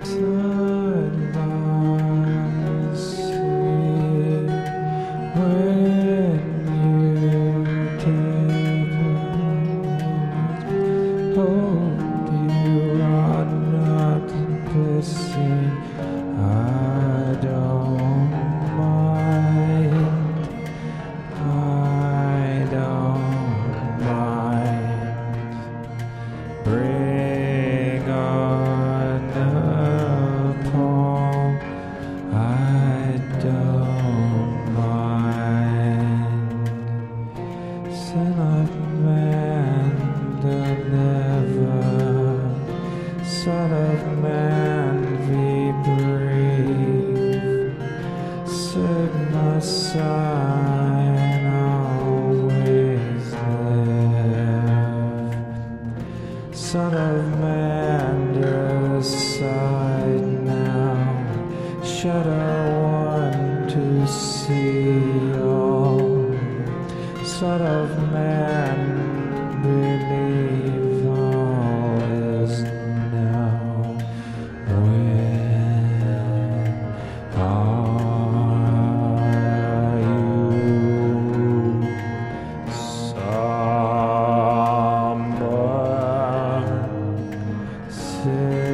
Sunrise here when you take hope you are not missing. I don't mind. I don't mind. Bring on the palm. I don't mind. Son of man, deliver. Son of man, be brave. Set my sign always live. Son of man, decide now. Shadow one to see all. Son of man, believe all is now. When are you someone?